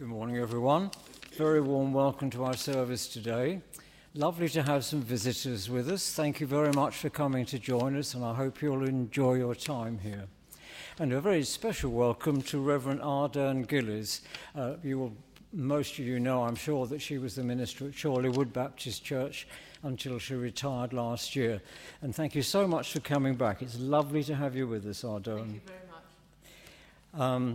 Good morning, everyone. Very warm welcome to our service today. Lovely to have some visitors with us. Thank you very much for coming to join us, and I hope you'll enjoy your time here. And a very special welcome to Reverend Ardern Gillies. Most of you know, I'm sure, that she was the minister at Chorley Wood Baptist Church until she retired last year. And thank you so much for coming back. It's lovely to have you with us, Ardern. Thank you very much.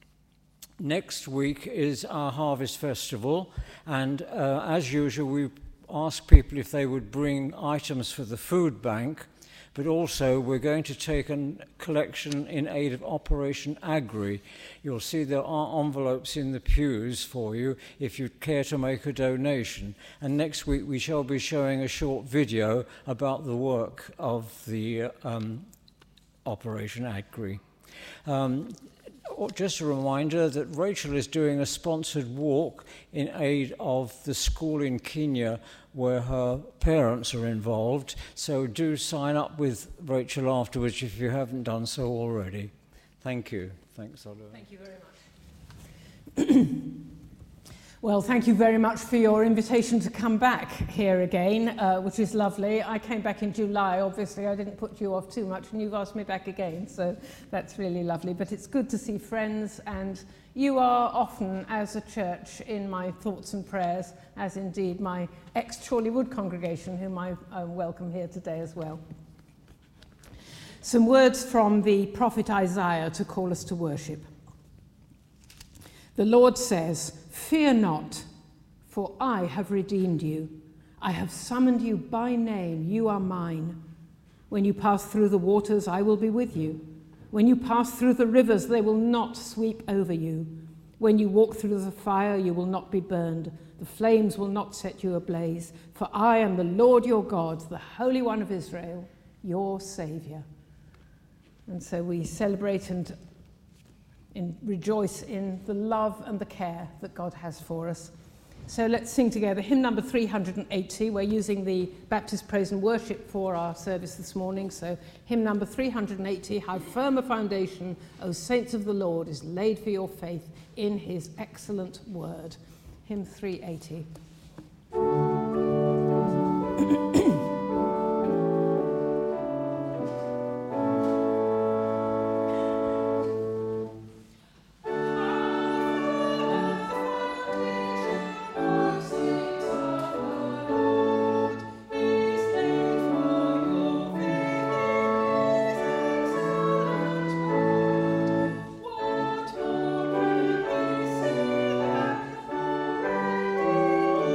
Next week is our Harvest Festival, and as usual we ask people if they would bring items for the food bank, but also we're going to take a collection in aid of Operation Agri. You'll see there are envelopes in the pews for you if you'd care to make a donation. And next week we shall be showing a short video about the work of the Operation Agri. Just a reminder that Rachel is doing a sponsored walk in aid of the school in Kenya where her parents are involved. So do sign up with Rachel afterwards if you haven't done so already. Thank you. Thanks, Oliver. Thank you very much. Well, thank you very much for your invitation to come back here again, which is lovely. I came back in July, obviously. I didn't put you off too much, and you've asked me back again, so that's really lovely. But it's good to see friends, and you are often, as a church, in my thoughts and prayers, as indeed my ex-Chorley Wood congregation, whom I welcome here today as well. Some words from the prophet Isaiah to call us to worship. The Lord says, "Fear not, for I have redeemed you. I have summoned you by name. You are mine. When you pass through the waters, I will be with you. When you pass through the rivers, they will not sweep over you. When you walk through the fire, you will not be burned. The flames will not set you ablaze. For I am the Lord your God, the Holy One of Israel, your Saviour." And so we celebrate and rejoice in the love and the care that God has for us. So let's sing together hymn number 380. We're using the Baptist Praise and Worship for our service this morning. So hymn number 380, "How firm a foundation, O saints of the Lord, is laid for your faith in his excellent word." Hymn 380. What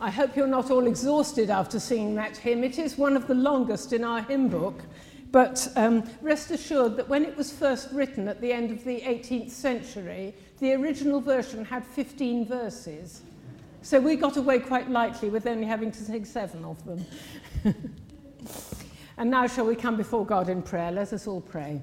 I hope you're not all exhausted after singing that hymn. It is one of the longest in our hymn book, but rest assured that when it was first written at the end of the 18th century, the original version had 15 verses. So we got away quite lightly with only having to sing 7 of them. And now shall we come before God in prayer? Let us all pray.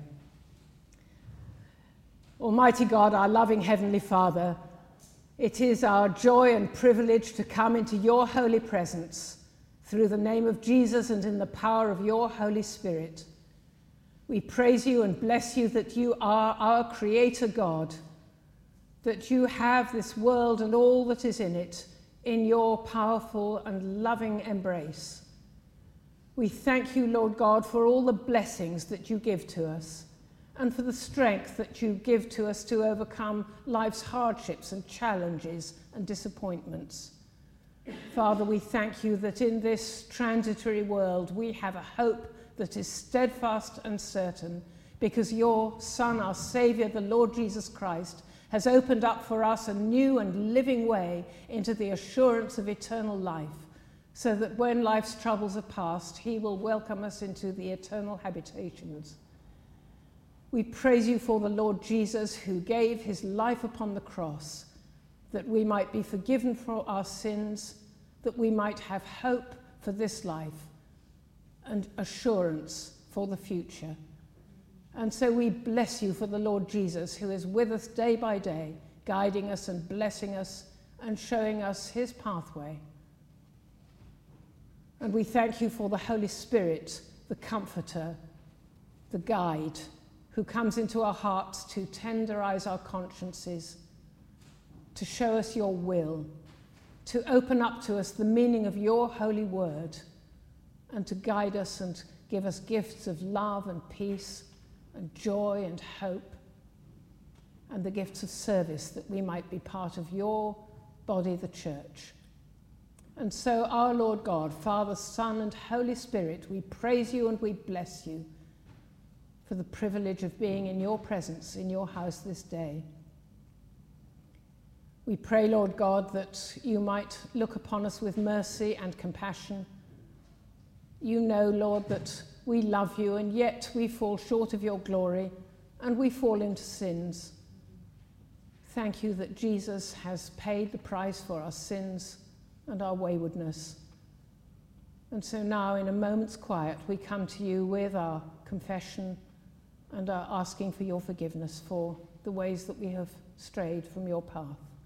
Almighty God, our loving Heavenly Father, it is our joy and privilege to come into your holy presence through the name of Jesus and in the power of your Holy Spirit. We praise you and bless you that you are our Creator God, that you have this world and all that is in it in your powerful and loving embrace. We thank you, Lord God, for all the blessings that you give to us, and for the strength that you give to us to overcome life's hardships and challenges and disappointments. Father, we thank you that in this transitory world we have a hope that is steadfast and certain, because your Son, our Saviour, the Lord Jesus Christ, has opened up for us a new and living way into the assurance of eternal life, so that when life's troubles are past, he will welcome us into the eternal habitations. We praise you for the Lord Jesus, who gave his life upon the cross, that we might be forgiven for our sins, that we might have hope for this life and assurance for the future. And so we bless you for the Lord Jesus, who is with us day by day, guiding us and blessing us and showing us his pathway. And we thank you for the Holy Spirit, the Comforter, the Guide, who comes into our hearts to tenderize our consciences, to show us your will, to open up to us the meaning of your holy word, and to guide us and give us gifts of love and peace and joy and hope, and the gifts of service, that we might be part of your body, the church. And so, our Lord God, Father, Son, and Holy Spirit, we praise you and we bless you for the privilege of being in your presence, in your house this day. We pray, Lord God, that you might look upon us with mercy and compassion. You know, Lord, that we love you, and yet we fall short of your glory, and we fall into sins. Thank you that Jesus has paid the price for our sins and our waywardness. And so now, in a moment's quiet, we come to you with our confession and are asking for your forgiveness for the ways that we have strayed from your path.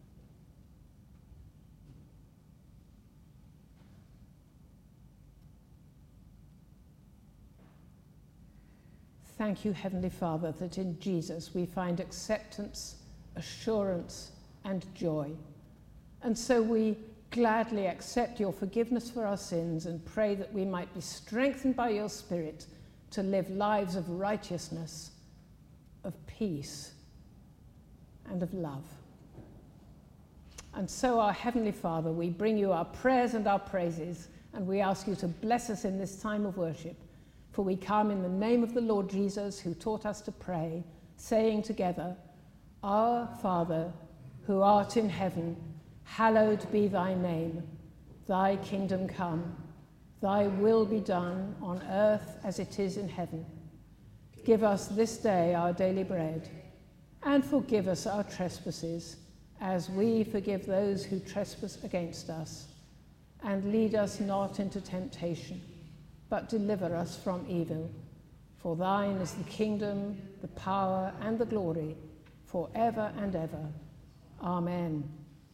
Thank you, Heavenly Father, that in Jesus we find acceptance, assurance, and joy. And so we gladly accept your forgiveness for our sins and pray that we might be strengthened by your Spirit to live lives of righteousness, of peace, and of love. And so, our Heavenly Father, we bring you our prayers and our praises, and we ask you to bless us in this time of worship, for we come in the name of the Lord Jesus, who taught us to pray, saying together, Our Father, who art in heaven, hallowed be thy name. Thy kingdom come. Thy will be done on earth as it is in heaven. Give us this day our daily bread, and forgive us our trespasses, as we forgive those who trespass against us. And lead us not into temptation, but deliver us from evil. For thine is the kingdom, the power, and the glory, forever and ever. Amen.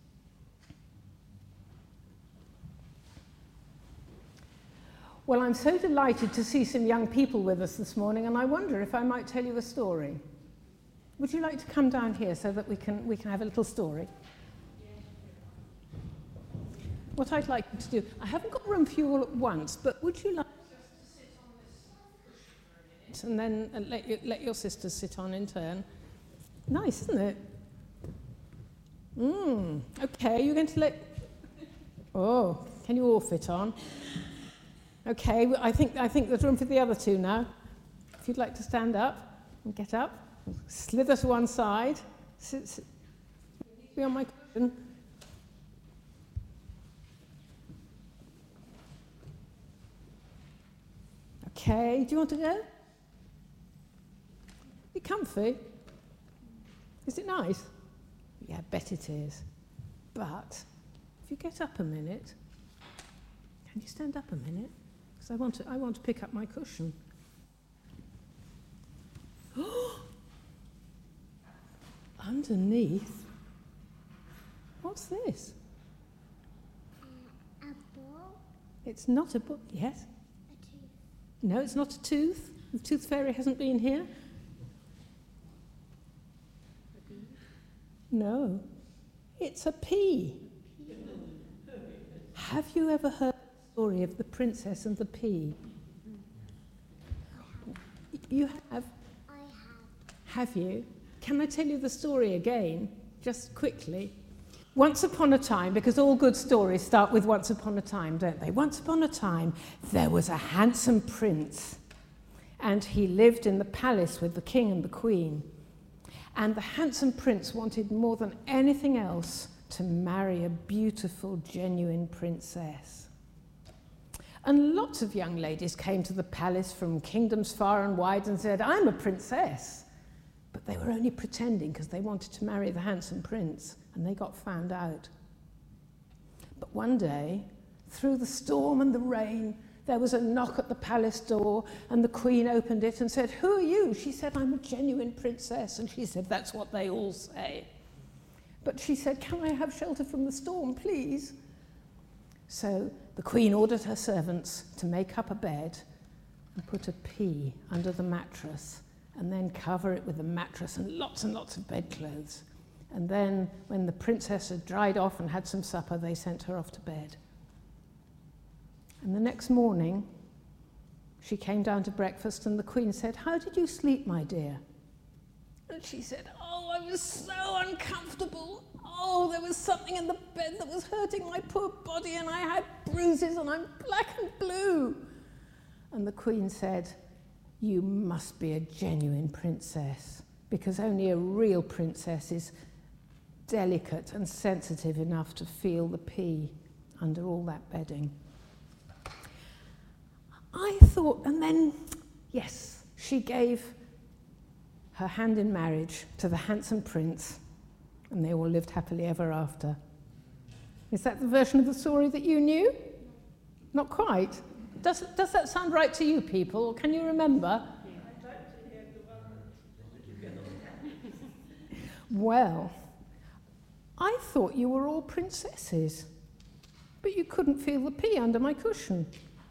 Well, I'm so delighted to see some young people with us this morning, and I wonder if I might tell you a story. Would you like to come down here so that we can have a little story? What I'd like you to do, I haven't got room for you all at once, but would you like just to sit on this cushion for a minute and then let your sisters sit on in turn? Nice, isn't it? Okay, you're going to let... Oh, can you all fit on? Okay, I think there's room for the other two now. If you'd like to stand up and get up, slither to one side, sit be on my cushion. Okay, do you want to go? You comfy? Is it nice? Yeah, I bet it is. But if you get up a minute, can you stand up a minute? Because I want to pick up my cushion. Underneath, what's this? A ball? It's not a book. Yes? A tooth. No, it's not a tooth. The tooth fairy hasn't been here. No, it's a pea. Have you ever heard the story of the princess and the pea? You have? I have. Have you? Can I tell you the story again, just quickly? Once upon a time, because all good stories start with once upon a time, don't they? Once upon a time, there was a handsome prince, and he lived in the palace with the king and the queen. And the handsome prince wanted more than anything else to marry a beautiful, genuine princess. And lots of young ladies came to the palace from kingdoms far and wide and said, "I'm a princess." But they were only pretending because they wanted to marry the handsome prince, and they got found out. But one day, through the storm and the rain, there was a knock at the palace door, and the queen opened it and said, "Who are you?" She said, "I'm a genuine princess." And she said, "That's what they all say." But she said, "Can I have shelter from the storm, please?" So the queen ordered her servants to make up a bed and put a pea under the mattress, and then cover it with a mattress and lots of bedclothes. And then, when the princess had dried off and had some supper, they sent her off to bed. And the next morning, she came down to breakfast, and the queen said, "How did you sleep, my dear?" And she said, "Oh, I was so uncomfortable. Oh, there was something in the bed that was hurting my poor body, and I had bruises, and I'm black and blue." And the queen said, "You must be a genuine princess, because only a real princess is delicate and sensitive enough to feel the pea under all that bedding." I thought, and then, yes, she gave her hand in marriage to the handsome prince, and they all lived happily ever after. Is that the version of the story that you knew? Not quite. Does that sound right to you people? Can you remember? Well, I thought you were all princesses, but you couldn't feel the pea under my cushion.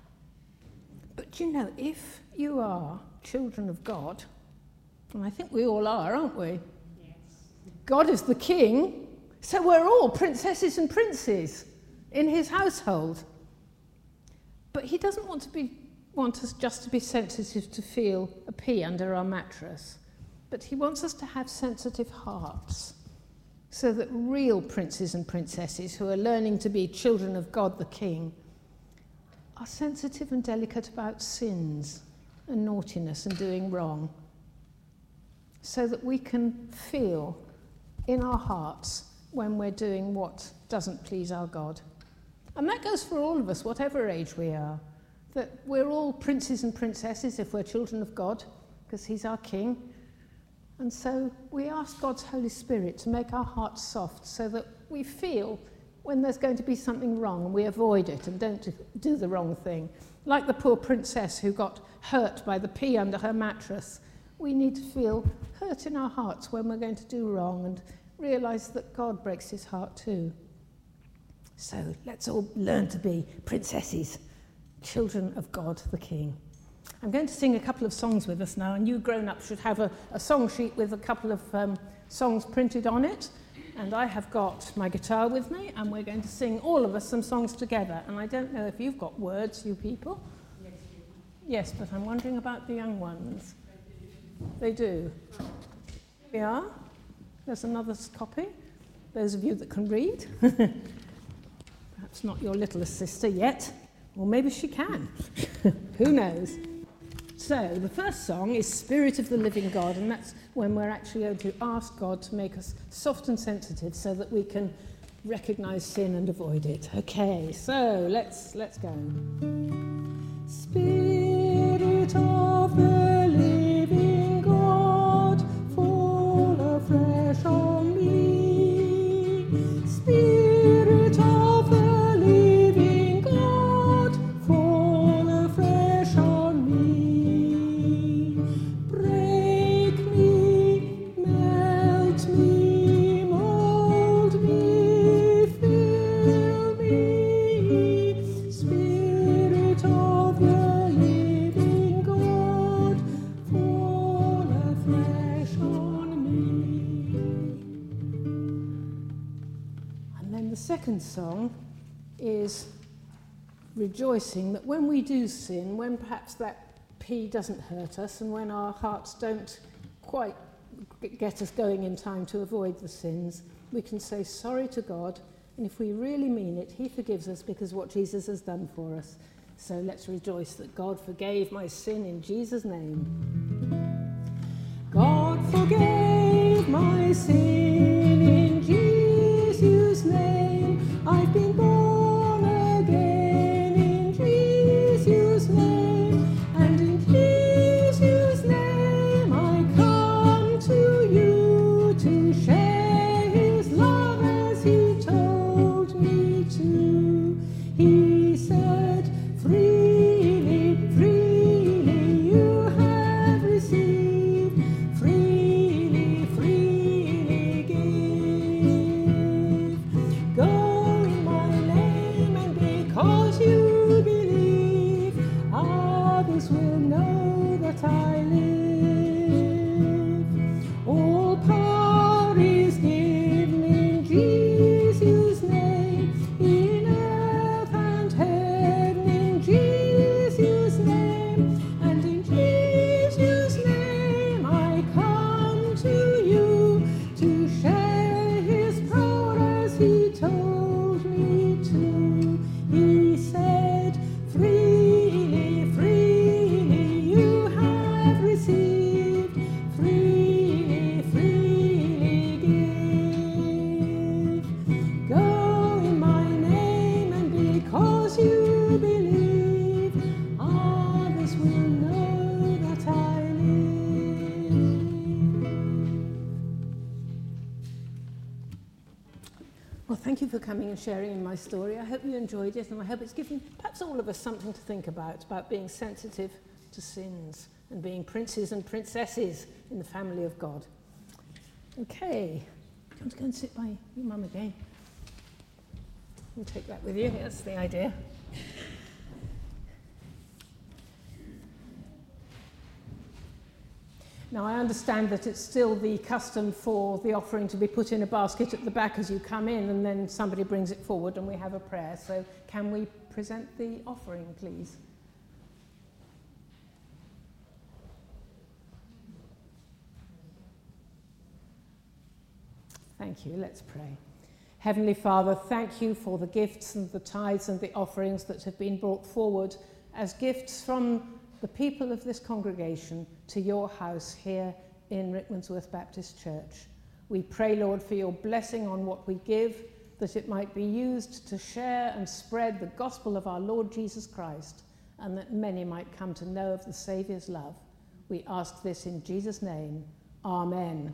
But you know, if you are children of God, and I think we all are, aren't we? Yes. God is the king, so we're all princesses and princes in his household. But he doesn't want us just to be sensitive to feel a pea under our mattress, but he wants us to have sensitive hearts, so that real princes and princesses who are learning to be children of God the King are sensitive and delicate about sins and naughtiness and doing wrong, so that we can feel in our hearts when we're doing what doesn't please our God. And that goes for all of us, whatever age we are, that we're all princes and princesses if we're children of God, because he's our King. And so we ask God's Holy Spirit to make our hearts soft so that we feel when there's going to be something wrong and we avoid it and don't do the wrong thing. Like the poor princess who got hurt by the pea under her mattress, we need to feel hurt in our hearts when we're going to do wrong and realise that God breaks his heart too. So let's all learn to be princesses, children of God the King. I'm going to sing a couple of songs with us now, and you grown-ups should have a song sheet with a couple of songs printed on it. And I have got my guitar with me, and we're going to sing, all of us, some songs together. And I don't know if you've got words, you people. Yes, but I'm wondering about the young ones. They do. Here we are. There's another copy. Those of you that can read. Perhaps not your littlest sister yet. Or maybe she can. Who knows? So the first song is Spirit of the Living God, and that's when we're actually going to ask God to make us soft and sensitive so that we can recognise sin and avoid it. Okay, so let's go. Spirit second song is rejoicing that when we do sin, when perhaps that pea doesn't hurt us and when our hearts don't quite get us going in time to avoid the sins, we can say sorry to God, and if we really mean it, he forgives us because what Jesus has done for us. So let's rejoice that God forgave my sin in Jesus' name. God forgave my sin in Jesus' name. I've been born again in Jesus' name, and in Jesus' name I come to you to share his love as he told me to. He said, freely, freely you have received, freely, freely give. Go in my name, and because you believe, others will know that I live. All power is given in Jesus' name, in earth and heaven, in Jesus' name, and in Jesus' name I come to you to share his power as he told me to. He said, freely, freely you have received, freely, freely give. Go in my name, and because you believe, others will know that I live. Well, thank you for coming and sharing in my story. I hope you enjoyed it, and I hope it's given perhaps all of us something to think about being sensitive to sins and being princes and princesses in the family of God. Okay, do you want to go and sit by your mum again? You take that with you, that's the idea. Now, I understand that it's still the custom for the offering to be put in a basket at the back as you come in, and then somebody brings it forward and we have a prayer. So can we present the offering, please? Thank you. Let's pray. Heavenly Father, thank you for the gifts and the tithes and the offerings that have been brought forward as gifts from the people of this congregation to your house here in Rickmansworth Baptist Church. We pray, Lord, for your blessing on what we give, that it might be used to share and spread the gospel of our Lord Jesus Christ, and that many might come to know of the Saviour's love. We ask this in Jesus' name. Amen.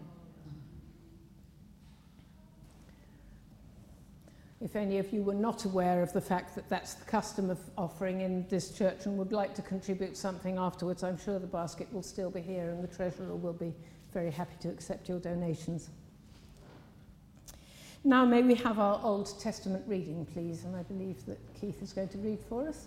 If any of you were not aware of the fact that that's the custom of offering in this church and would like to contribute something afterwards, I'm sure the basket will still be here and the treasurer will be very happy to accept your donations. Now may we have our Old Testament reading, please, and I believe that Keith is going to read for us.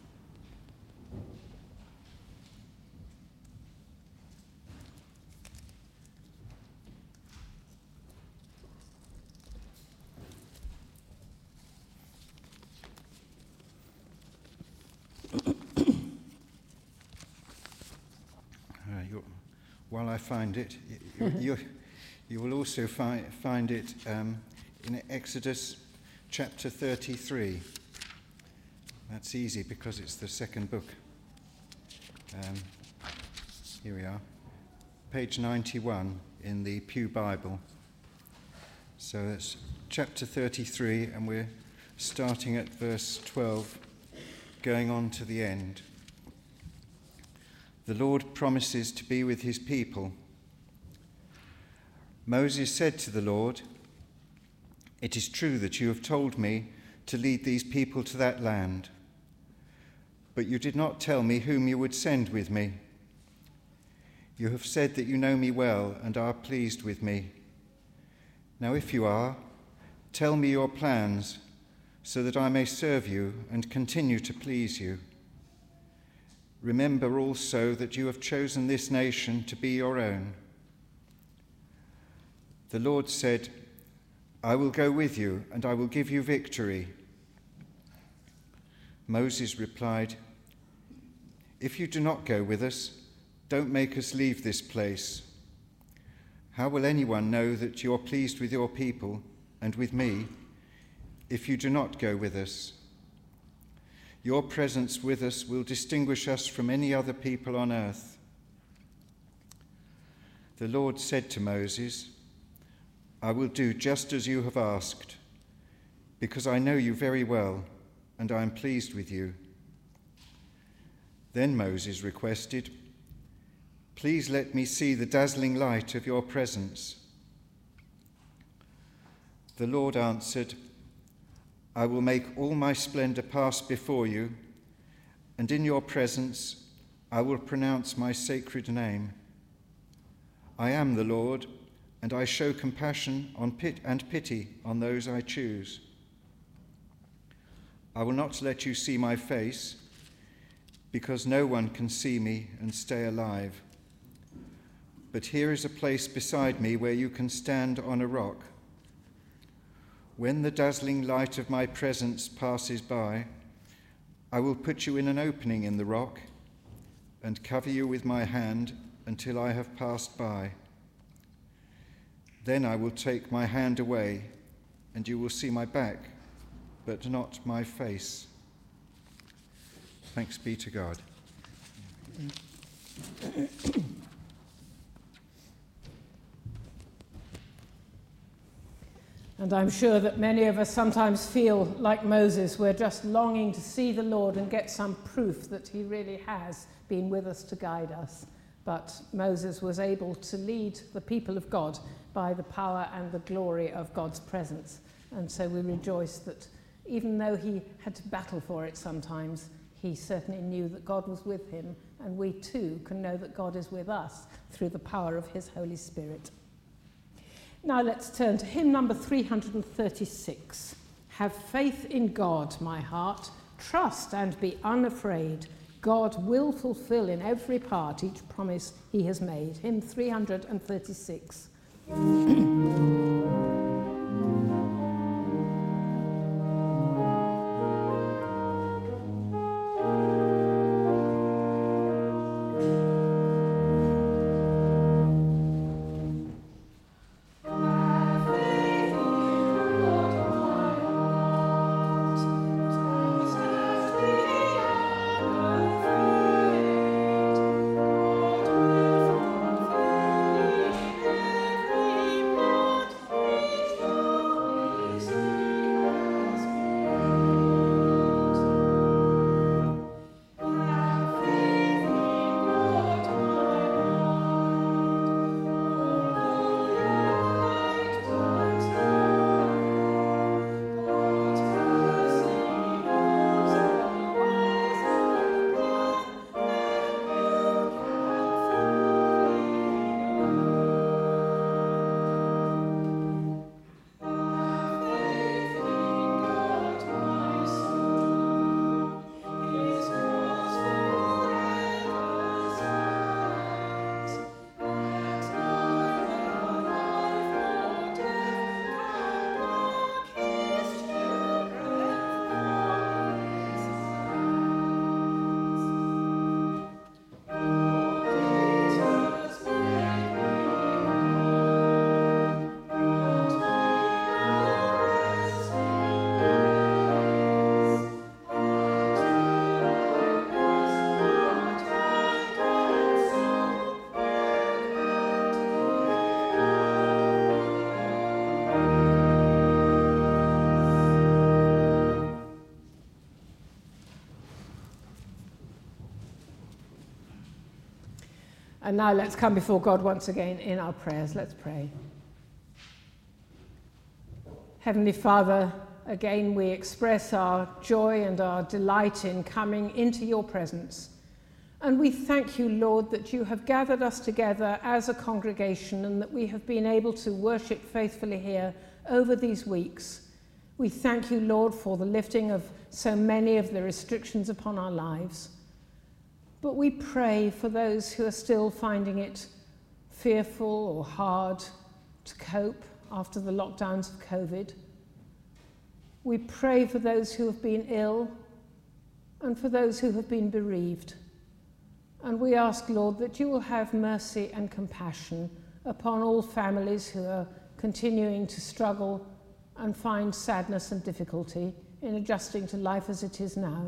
While I find it, you will also find it in Exodus chapter 33. That's easy because it's the second book. Here we are, page 91 in the Pew Bible. So it's chapter 33, and we're starting at verse 12, going on to the end. The Lord promises to be with his people. Moses said to the Lord, "It is true that you have told me to lead these people to that land, but you did not tell me whom you would send with me. You have said that you know me well and are pleased with me. Now if you are, tell me your plans so that I may serve you and continue to please you. Remember also that you have chosen this nation to be your own." The Lord said, "I will go with you and I will give you victory." Moses replied, "If you do not go with us, don't make us leave this place. How will anyone know that you are pleased with your people and with me if you do not go with us? Your presence with us will distinguish us from any other people on earth." The Lord said to Moses, "I will do just as you have asked, because I know you very well and I am pleased with you." Then Moses requested, "Please let me see the dazzling light of your presence." The Lord answered, "I will make all my splendor pass before you, and in your presence I will pronounce my sacred name. I am the Lord, and I show compassion and pity on those I choose. I will not let you see my face, because no one can see me and stay alive. But here is a place beside me where you can stand on a rock. When the dazzling light of my presence passes by, I will put you in an opening in the rock and cover you with my hand until I have passed by. Then I will take my hand away, and you will see my back, but not my face." Thanks be to God. And I'm sure that many of us sometimes feel like Moses, we're just longing to see the Lord and get some proof that he really has been with us to guide us. But Moses was able to lead the people of God by the power and the glory of God's presence. And so we rejoice that even though he had to battle for it sometimes, he certainly knew that God was with him, and we too can know that God is with us through the power of his Holy Spirit. Now let's turn to hymn number 336. "Have faith in God, my heart, trust and be unafraid. God will fulfill in every part each promise he has made." Hymn 336. And now let's come before God once again in our prayers. Let's pray. Heavenly Father, again we express our joy and our delight in coming into your presence. And we thank you, Lord, that you have gathered us together as a congregation and that we have been able to worship faithfully here over these weeks. We thank you, Lord, for the lifting of so many of the restrictions upon our lives. But we pray for those who are still finding it fearful or hard to cope after the lockdowns of COVID. We pray for those who have been ill and for those who have been bereaved. And we ask, Lord, that you will have mercy and compassion upon all families who are continuing to struggle and find sadness and difficulty in adjusting to life as it is now.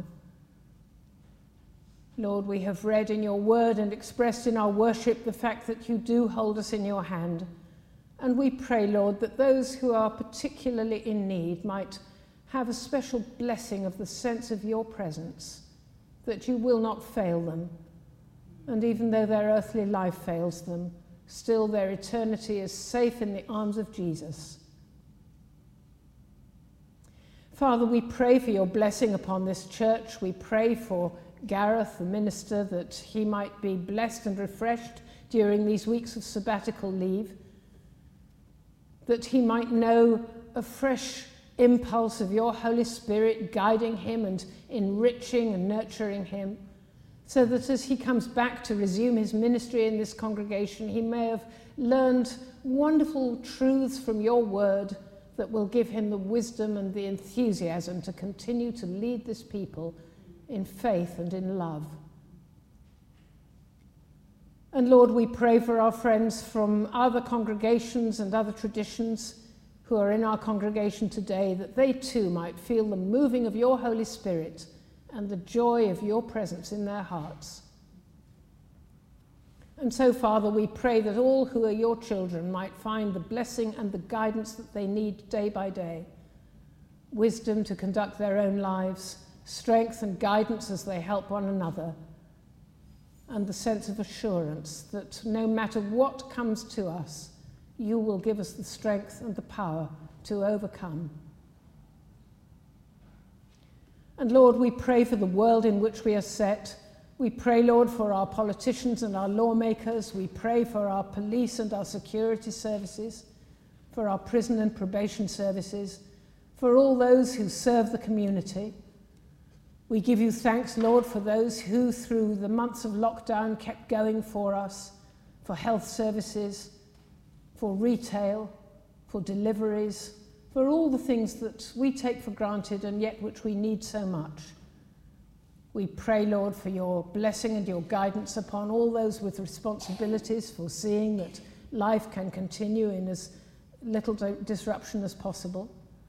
Lord, we have read in your word and expressed in our worship the fact that you do hold us in your hand. And we pray, Lord, that those who are particularly in need might have a special blessing of the sense of your presence, that you will not fail them. And even though their earthly life fails them, still their eternity is safe in the arms of Jesus. Father, we pray for your blessing upon this church. We pray for Gareth, the minister, that he might be blessed and refreshed during these weeks of sabbatical leave, that he might know a fresh impulse of your Holy Spirit guiding him and enriching and nurturing him, so that as he comes back to resume his ministry in this congregation, he may have learned wonderful truths from your word that will give him the wisdom and the enthusiasm to continue to lead this people in faith and in love. And Lord, we pray for our friends from other congregations and other traditions who are in our congregation today, that they too might feel the moving of your Holy Spirit and the joy of your presence in their hearts. And so, Father, we pray that all who are your children might find the blessing and the guidance that they need day by day, wisdom to conduct their own lives, strength and guidance as they help one another, and the sense of assurance that no matter what comes to us, you will give us the strength and the power to overcome. And Lord, we pray for the world in which we are set. We pray, Lord, for our politicians and our lawmakers. We pray for our police and our security services, for our prison and probation services, for all those who serve the community. We give you thanks, Lord, for those who, through the months of lockdown, kept going for us, for health services, for retail, for deliveries, for all the things that we take for granted and yet which we need so much. We pray, Lord, for your blessing and your guidance upon all those with responsibilities for seeing that life can continue in as little disruption as possible.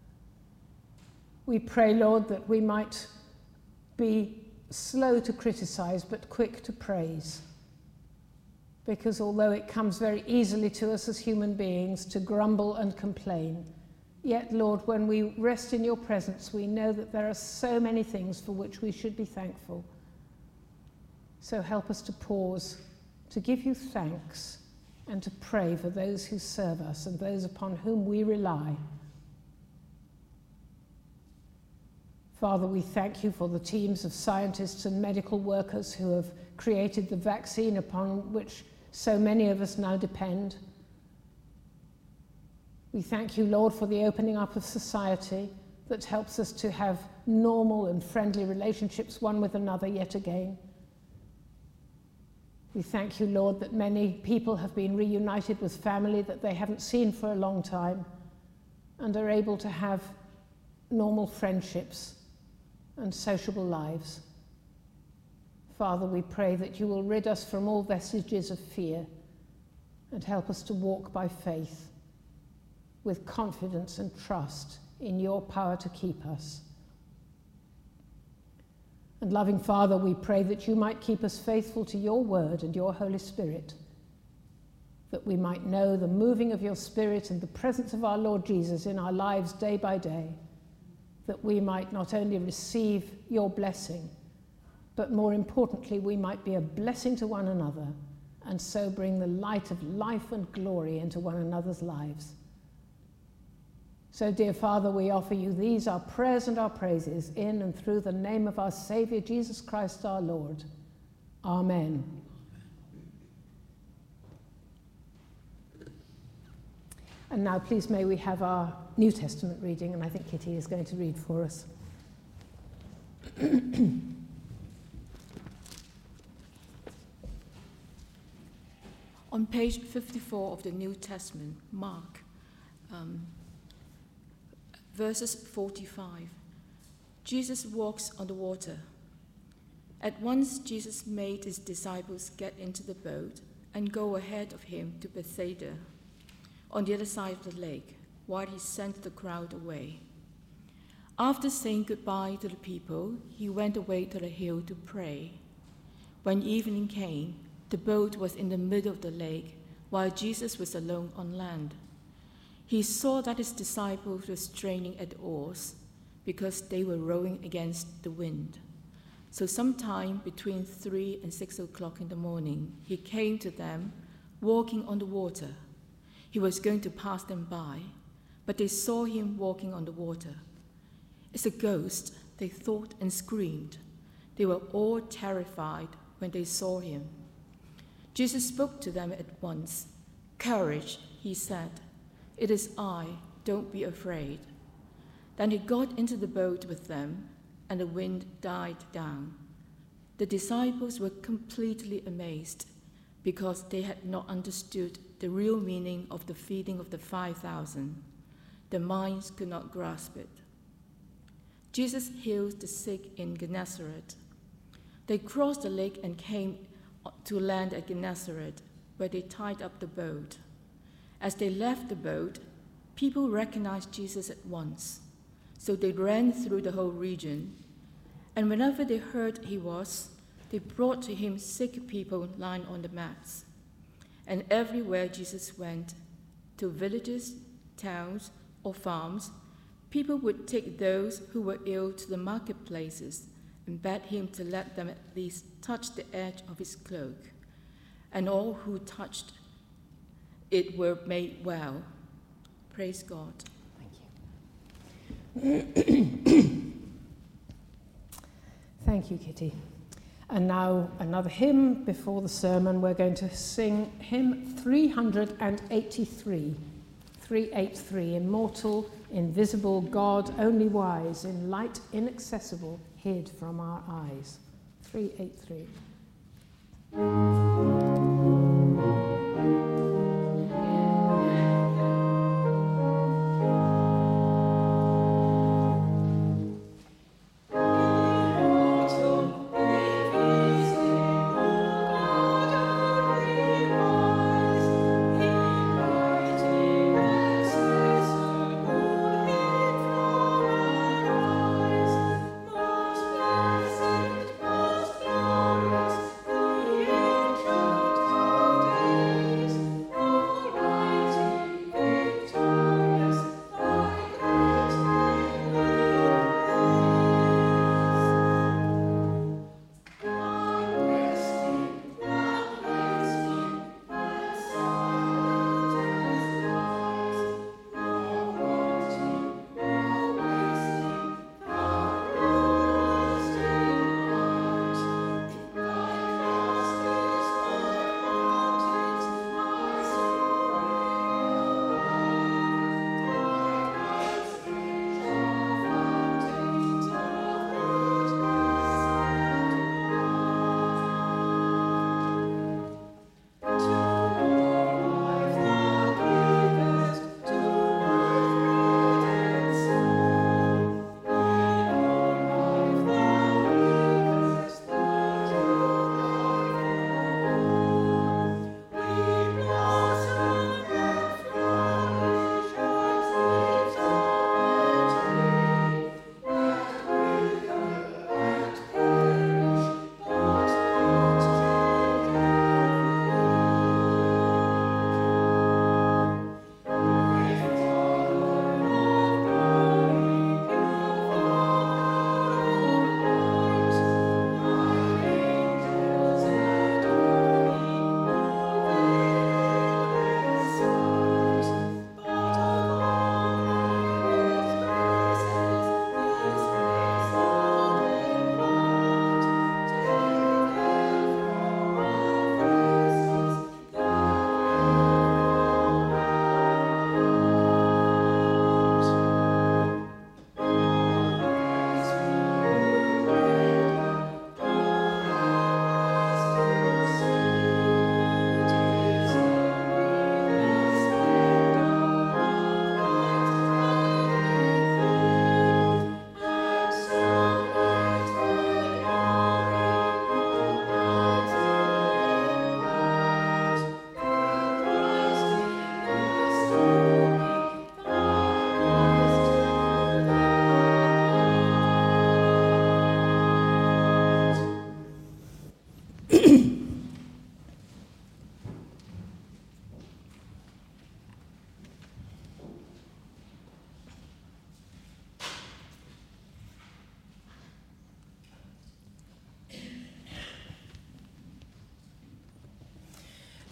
We pray, Lord, that we might be slow to criticize but quick to praise. Because although it comes very easily to us as human beings to grumble and complain, yet, Lord, when we rest in your presence, we know that there are so many things for which we should be thankful. So help us to pause, to give you thanks, and to pray for those who serve us and those upon whom we rely. Father, we thank you for the teams of scientists and medical workers who have created the vaccine upon which so many of us now depend. We thank you, Lord, for the opening up of society that helps us to have normal and friendly relationships one with another yet again. We thank you, Lord, that many people have been reunited with family that they haven't seen for a long time and are able to have normal friendships and sociable lives. Father, we pray that you will rid us from all vestiges of fear and help us to walk by faith with confidence and trust in your power to keep us. And loving Father, we pray that you might keep us faithful to your word and your Holy Spirit, that we might know the moving of your Spirit and the presence of our Lord Jesus in our lives day by day, that we might not only receive your blessing, but more importantly, we might be a blessing to one another and so bring the light of life and glory into one another's lives. So, dear Father, we offer you these, our prayers and our praises, in and through the name of our Saviour, Jesus Christ our Lord. Amen. And now, please, may we have our New Testament reading, and I think Kitty is going to read for us. On page 54 of the New Testament, Mark, verses 45, Jesus walks on the water. At once Jesus made his disciples get into the boat and go ahead of him to Bethsaida, on the other side of the lake, while he sent the crowd away. After saying goodbye to the people, he went away to the hill to pray. When evening came, the boat was in the middle of the lake, while Jesus was alone on land. He saw that his disciples were straining at the oars, because they were rowing against the wind. So sometime between 3 and 6 o'clock in the morning, he came to them, walking on the water. He was going to pass them by, but they saw him walking on the water. "It's a ghost," they thought, and screamed. They were all terrified when they saw him. Jesus spoke to them at once. "Courage," he said. "It is I, don't be afraid." Then he got into the boat with them, and the wind died down. The disciples were completely amazed, because they had not understood the real meaning of the feeding of the 5,000. Their minds could not grasp it. Jesus healed the sick in Gennesaret. They crossed the lake and came to land at Gennesaret, where they tied up the boat. As they left the boat, people recognized Jesus at once, so they ran through the whole region. And whenever they heard he was, they brought to him sick people lying on the mats. And everywhere Jesus went, to villages, towns, or farms, people would take those who were ill to the marketplaces and beg him to let them at least touch the edge of his cloak. And all who touched it were made well. Praise God. Thank you. Thank you, Kitty. And now another hymn before the sermon. We're going to sing hymn 383. 383, immortal, invisible, God only wise, in light inaccessible, hid from our eyes. 383. Most blessed, most glorious, the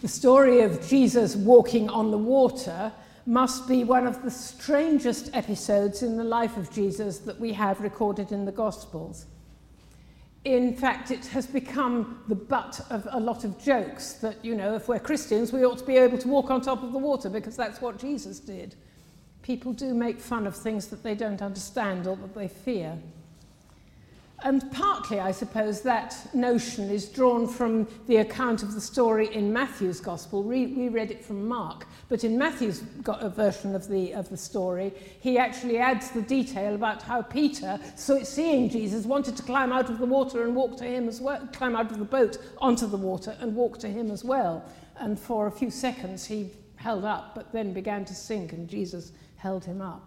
The story of Jesus walking on the water must be one of the strangest episodes in the life of Jesus that we have recorded in the Gospels. In fact, it has become the butt of a lot of jokes that, if we're Christians, we ought to be able to walk on top of the water because that's what Jesus did. People do make fun of things that they don't understand or that they fear. And partly, I suppose, that notion is drawn from the account of the story in Matthew's Gospel. We read it from Mark, but in Matthew's version of the story, he actually adds the detail about how Peter, seeing Jesus, wanted to climb out of the water and walk to him as well, climb out of the boat onto the water and walk to him as well. And for a few seconds he held up, but then began to sink, and Jesus held him up.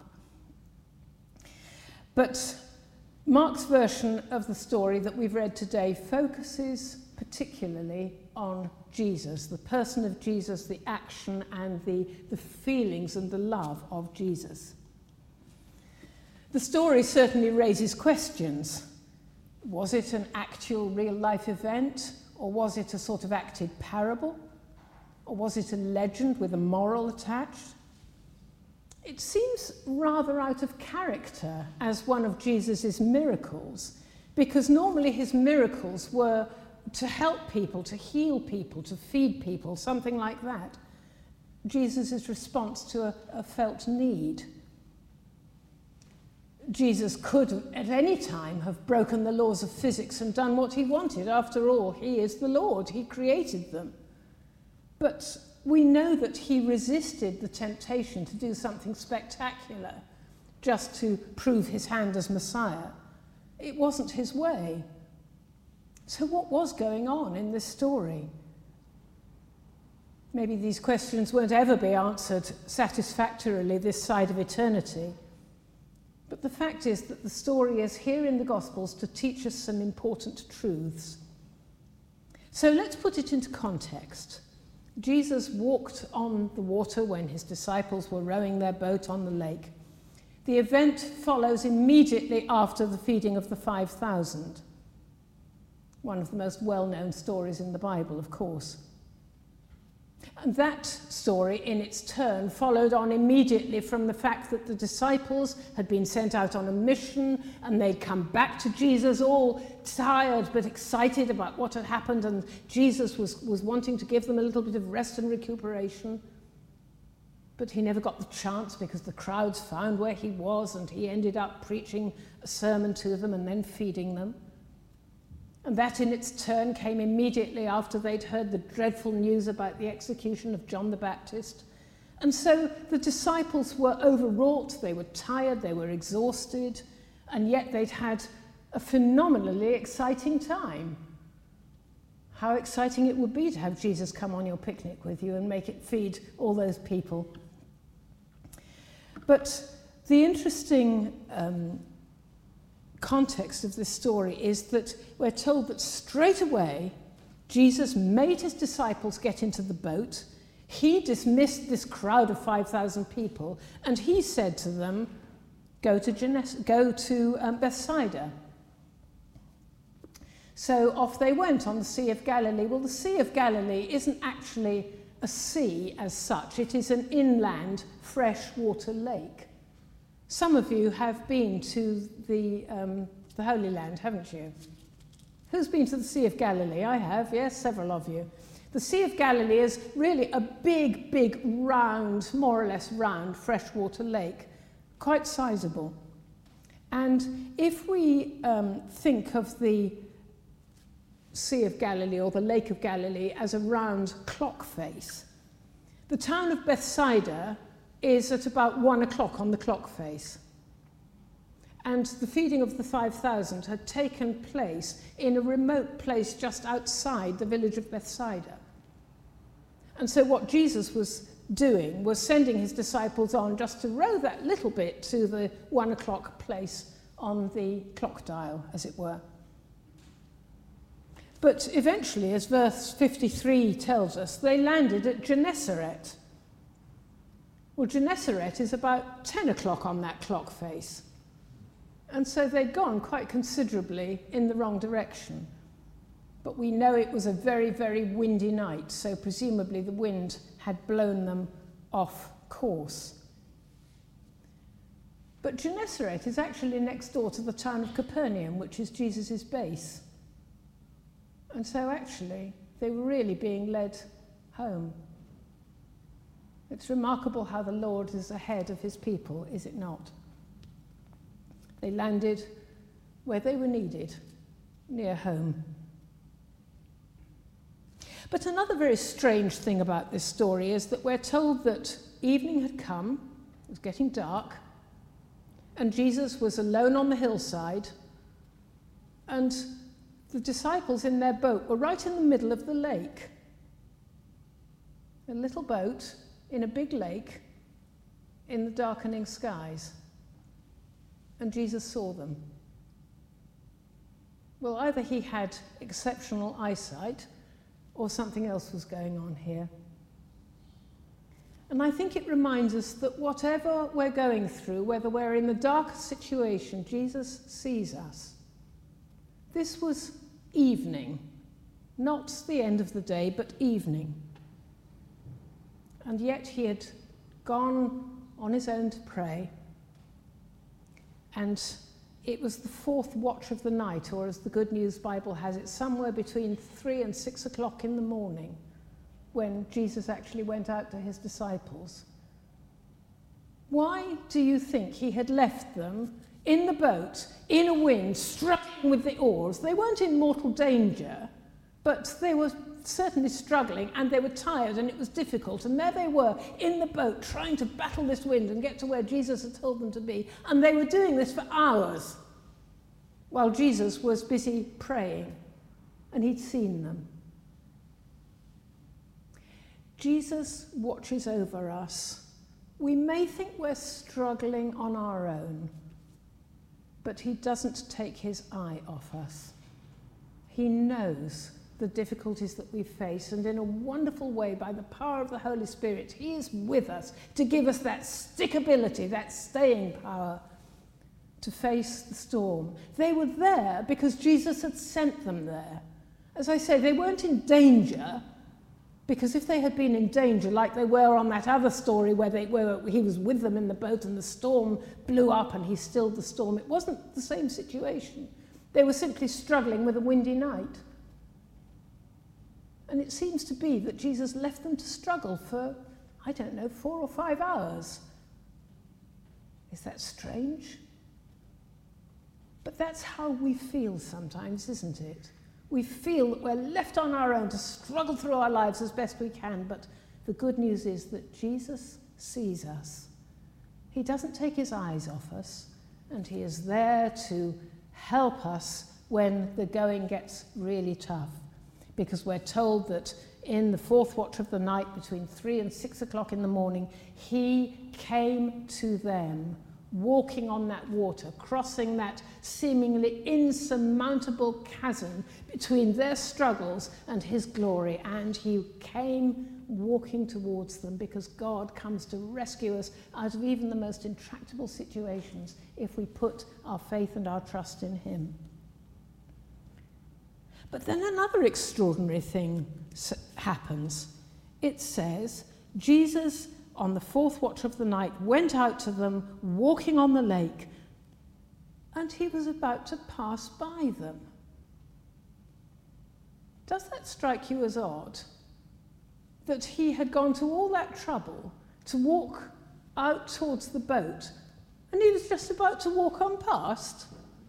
But Mark's version of the story that we've read today focuses particularly on Jesus, the person of Jesus, the action and the feelings and the love of Jesus. The story certainly raises questions. Was it an actual real-life event, or was it a sort of acted parable? Or was it a legend with a moral attached? It seems rather out of character as one of Jesus' miracles, because normally his miracles were to help people, to heal people, to feed people, something like that. Jesus' response to a felt need. Jesus could at any time have broken the laws of physics and done what he wanted. After all, he is the Lord, he created them. But we know that he resisted the temptation to do something spectacular just to prove his hand as Messiah. It wasn't his way. So what was going on in this story? Maybe these questions won't ever be answered satisfactorily this side of eternity. But the fact is that the story is here in the Gospels to teach us some important truths. So let's put it into context. Jesus walked on the water when his disciples were rowing their boat on the lake. The event follows immediately after the feeding of the 5,000. One of the most well-known stories in the Bible, of course. And that story, in its turn, followed on immediately from the fact that the disciples had been sent out on a mission and they'd come back to Jesus all tired but excited about what had happened, and Jesus was wanting to give them a little bit of rest and recuperation. But he never got the chance because the crowds found where he was, and he ended up preaching a sermon to them and then feeding them. And that in its turn came immediately after they'd heard the dreadful news about the execution of John the Baptist. And so the disciples were overwrought, they were tired, they were exhausted, and yet they'd had a phenomenally exciting time. How exciting it would be to have Jesus come on your picnic with you and make it feed all those people. But the interesting context of this story is that we're told that straight away Jesus made his disciples get into the boat. He dismissed this crowd of 5,000 people, and he said to them, go to Bethsaida. So off they went on the Sea of Galilee. Well, the Sea of Galilee isn't actually a sea as such. It is an inland freshwater lake. Some of you have been to the Holy Land, haven't you? Who's been to the Sea of Galilee? I have, yes, several of you. The Sea of Galilee is really a big, round, more or less round, freshwater lake, quite sizable. And if we think of the Sea of Galilee or the Lake of Galilee as a round clock face, the town of Bethsaida is at about 1 o'clock on the clock face. And the feeding of the 5,000 had taken place in a remote place just outside the village of Bethsaida. And so what Jesus was doing was sending his disciples on just to row that little bit to the 1 o'clock place on the clock dial, as it were. But eventually, as verse 53 tells us, they landed at Gennesaret. Well, Gennesaret is about 10 o'clock on that clock face. And so they'd gone quite considerably in the wrong direction. but we know it was a very, very windy night, so presumably the wind had blown them off course. But Gennesaret is actually next door to the town of Capernaum, which is Jesus' base. And so actually, they were really being led home. It's remarkable how the Lord is ahead of his people, is it not? They landed where they were needed, near home. But another very strange thing about this story is that we're told that evening had come, it was getting dark, and Jesus was alone on the hillside, and the disciples in their boat were right in the middle of the lake. A little boat in a big lake in the darkening skies. And Jesus saw them. Well, either he had exceptional eyesight or something else was going on here. And I think it reminds us that whatever we're going through, whether we're in the darkest situation, Jesus sees us. This was evening, not the end of the day, but evening. And yet he had gone on his own to pray. And it was the fourth watch of the night, or as the Good News Bible has it, somewhere between 3 and 6 o'clock in the morning, when Jesus actually went out to his disciples. Why do you think he had left them in the boat, in a wind, struggling with the oars? They weren't in mortal danger, but they were certainly struggling, and they were tired, and it was difficult. And there they were in the boat trying to battle this wind and get to where Jesus had told them to be. And they were doing this for hours while Jesus was busy praying, and he'd seen them. Jesus watches over us. We may think we're struggling on our own, but he doesn't take his eye off us. He knows the difficulties that we face, and in a wonderful way, by the power of the Holy Spirit, he is with us to give us that stickability, that staying power to face the storm. They were there because Jesus had sent them there. As I say, they weren't in danger, because if they had been in danger, like they were on that other story where he was with them in the boat and the storm blew up and he stilled the storm, it wasn't the same situation. They were simply struggling with a windy night. And it seems to be that Jesus left them to struggle for, 4 or 5 hours. Is that strange? But that's how we feel sometimes, isn't it? We feel that we're left on our own to struggle through our lives as best we can, but the good news is that Jesus sees us. He doesn't take his eyes off us, and he is there to help us when the going gets really tough. Because we're told that in the fourth watch of the night, between 3 and 6 o'clock in the morning, he came to them, walking on that water, crossing that seemingly insurmountable chasm between their struggles and his glory. And he came walking towards them, because God comes to rescue us out of even the most intractable situations if we put our faith and our trust in him. But then another extraordinary thing happens. It says, Jesus, on the fourth watch of the night, went out to them, walking on the lake, and he was about to pass by them. Does that strike you as odd? That he had gone to all that trouble to walk out towards the boat, and he was just about to walk on past?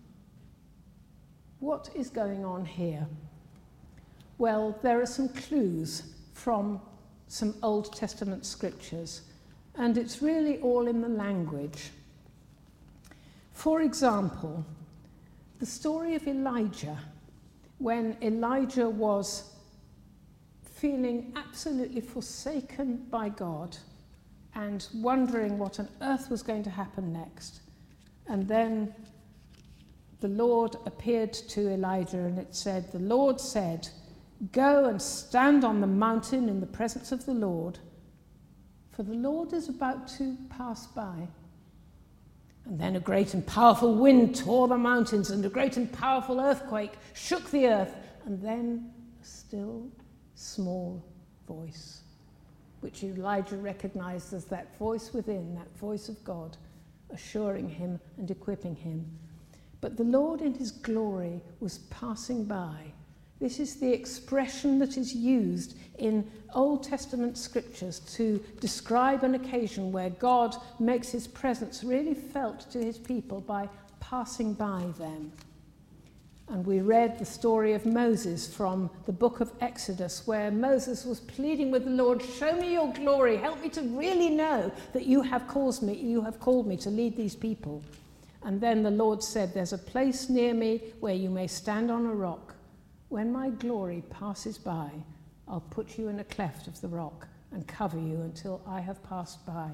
What is going on here? Well, there are some clues from some Old Testament scriptures, and it's really all in the language. For example, the story of Elijah, when Elijah was feeling absolutely forsaken by God and wondering what on earth was going to happen next. And then the Lord appeared to Elijah, and it said, the Lord said, "Go and stand on the mountain in the presence of the Lord, for the Lord is about to pass by." And then a great and powerful wind tore the mountains, and a great and powerful earthquake shook the earth, And then a still, small voice, which Elijah recognized as that voice within, that voice of God, assuring him and equipping him. But the Lord in his glory was passing by. This is the expression that is used in Old Testament scriptures to describe an occasion where God makes his presence really felt to his people by passing by them. And we read the story of Moses from the book of Exodus, where Moses was pleading with the Lord, show me your glory, help me to really know that you have called me to lead these people. And then the Lord said, there's a place near me where you may stand on a rock. When my glory passes by, I'll put you in a cleft of the rock and cover you until I have passed by.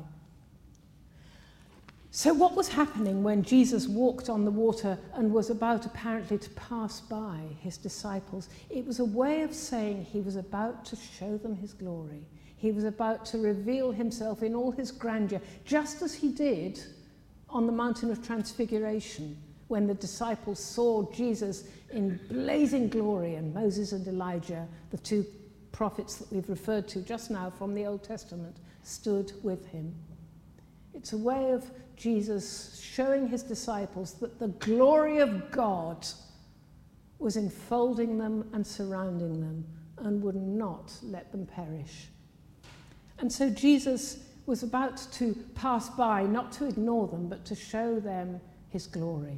So what was happening when Jesus walked on the water and was about apparently to pass by his disciples? It was a way of saying he was about to show them his glory. He was about to reveal himself in all his grandeur, just as he did on the Mountain of Transfiguration, when the disciples saw Jesus in blazing glory, and Moses and Elijah, the two prophets that we've referred to just now from the Old Testament, stood with him. It's a way of Jesus showing his disciples that the glory of God was enfolding them and surrounding them and would not let them perish. And so Jesus was about to pass by, not to ignore them, but to show them his glory.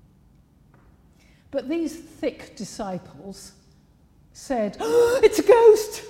But these thick disciples said, oh, it's a ghost!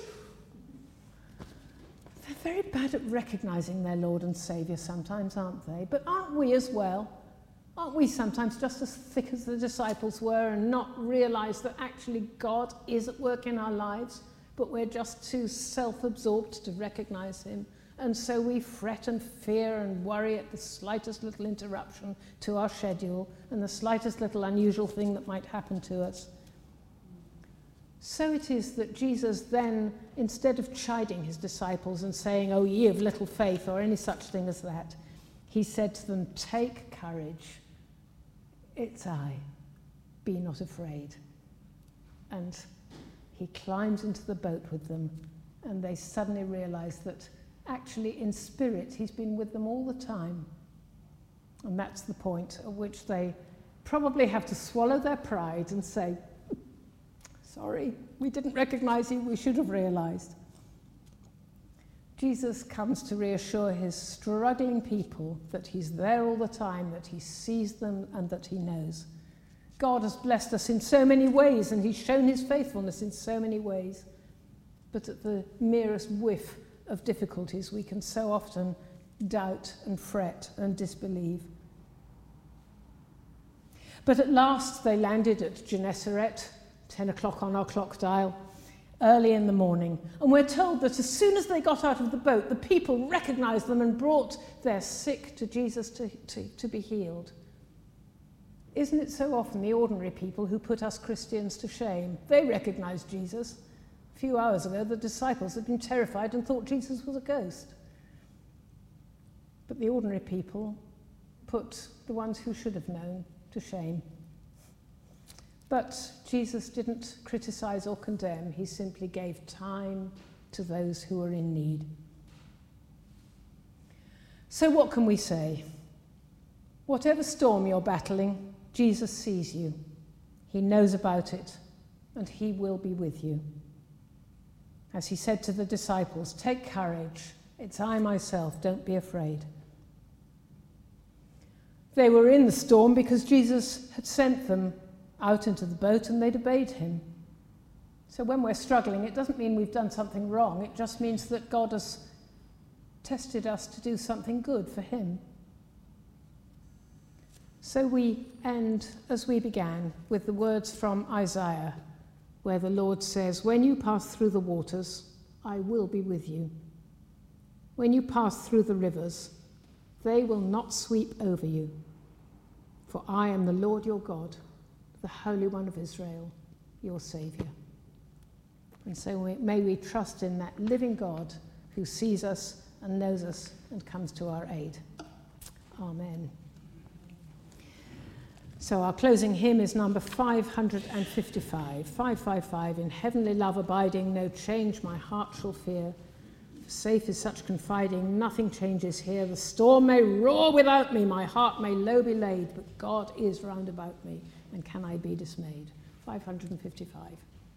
They're very bad at recognizing their Lord and Saviour sometimes, aren't they? But aren't we as well? Aren't we sometimes just as thick as the disciples were and not realize that actually God is at work in our lives, but we're just too self-absorbed to recognize him? And so we fret and fear and worry at the slightest little interruption to our schedule and the slightest little unusual thing that might happen to us. So it is that Jesus then, instead of chiding his disciples and saying, oh, ye of little faith, or any such thing as that, he said to them, take courage. It's I. Be not afraid. And he climbs into the boat with them, and they suddenly realize that actually in spirit he's been with them all the time. And that's the point at which they probably have to swallow their pride and say, sorry, we didn't recognize you, we should have realized. Jesus comes to reassure his struggling people that he's there all the time, that he sees them and that he knows. God has blessed us in so many ways and he's shown his faithfulness in so many ways. But at the merest whiff of difficulties, we can so often doubt and fret and disbelieve. But at last they landed at Gennesaret, 10 o'clock on our clock dial, early in the morning. And we're told that as soon as they got out of the boat, the people recognized them and brought their sick to Jesus to be healed. Isn't it so often the ordinary people who put us Christians to shame? They recognized Jesus. A few hours ago, the disciples had been terrified and thought Jesus was a ghost. But the ordinary people put the ones who should have known to shame. But Jesus didn't criticize or condemn. He simply gave time to those who were in need. So what can we say? Whatever storm you're battling, Jesus sees you. He knows about it, and he will be with you. As he said to the disciples, take courage. It's I myself. Don't be afraid. They were in the storm because Jesus had sent them out into the boat and they'd obeyed him. So when we're struggling, it doesn't mean we've done something wrong. It just means that God has tested us to do something good for him. So we end, as we began, with the words from Isaiah, where the Lord says, when you pass through the waters, I will be with you. When you pass through the rivers, they will not sweep over you. For I am the Lord your God, the Holy One of Israel, your Saviour. And so may we trust in that living God who sees us and knows us and comes to our aid. Amen. So our closing hymn is number 555. 555, in heavenly love abiding, no change my heart shall fear. Safe is such confiding, nothing changes here. The storm may roar without me, my heart may low be laid, but God is round about me, and can I be dismayed? 555.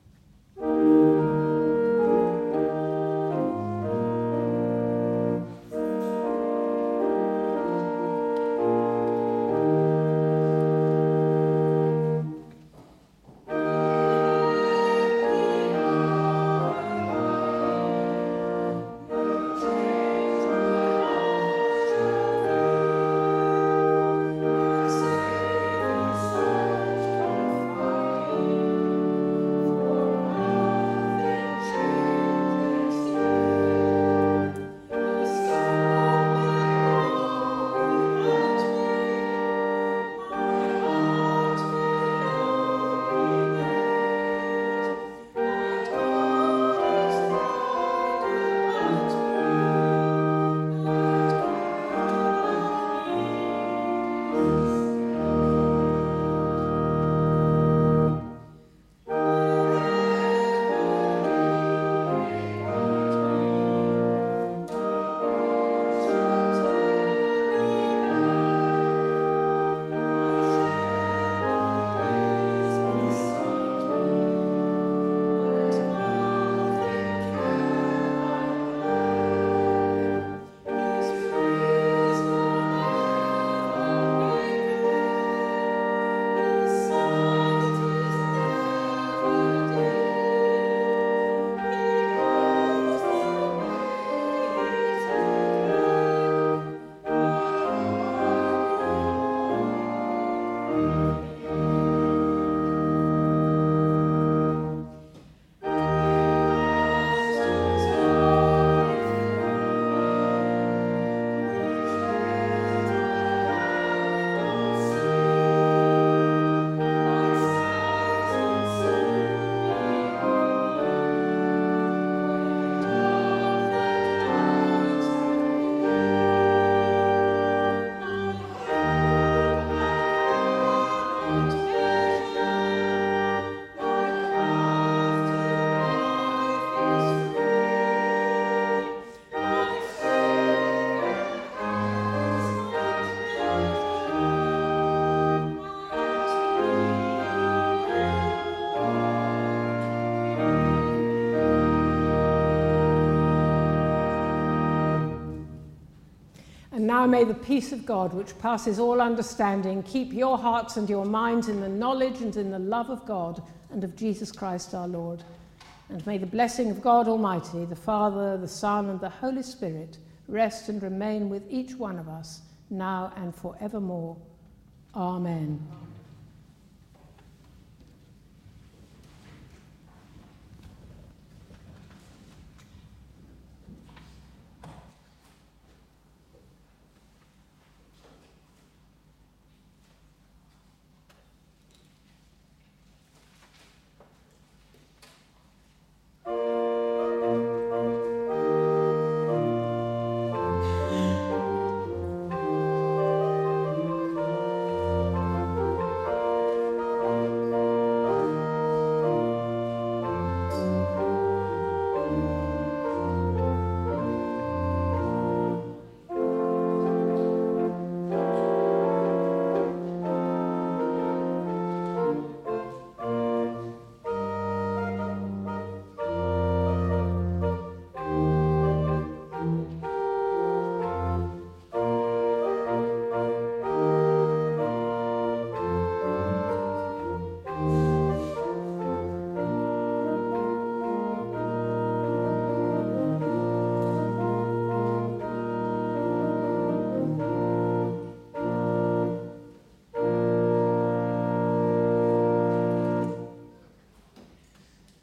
And now may the peace of God, which passes all understanding, keep your hearts and your minds in the knowledge and in the love of God and of Jesus Christ our Lord. And may the blessing of God Almighty, the Father, the Son, and the Holy Spirit rest and remain with each one of us, now and forevermore. Amen.